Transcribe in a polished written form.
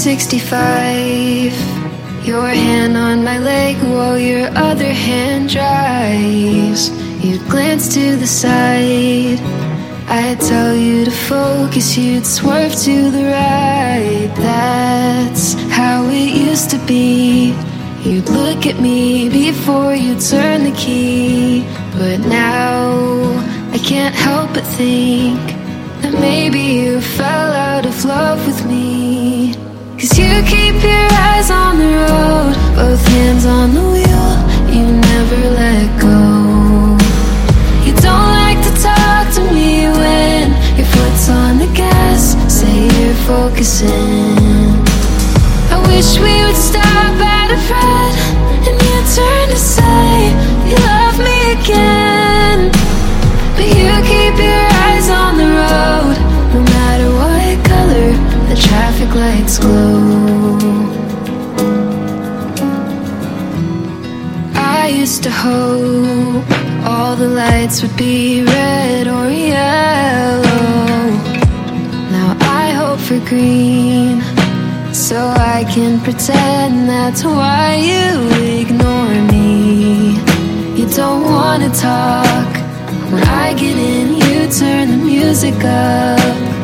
365. Your hand on my leg while your other hand drives. You'd glance to the side, I'd tell you to focus, you'd swerve to the right. That's how it used to be. You'd look at me before you turn the key. But now I can't help but think that maybe you fell out of love with me. 'Cause you keep your eyes on the road, both hands on the wheel, you never let go. You don't like to talk to me when your foot's on the gas, say you're focusing. I wish we would stop at a red and you turn to say you love me again. But you keep your eyes on the road, no matter what color the traffic lights glow. I used to hope all the lights would be red or yellow. Now I hope for green, so I can pretend that's why you ignore me. You don't wanna talk. When I get in, you turn the music up.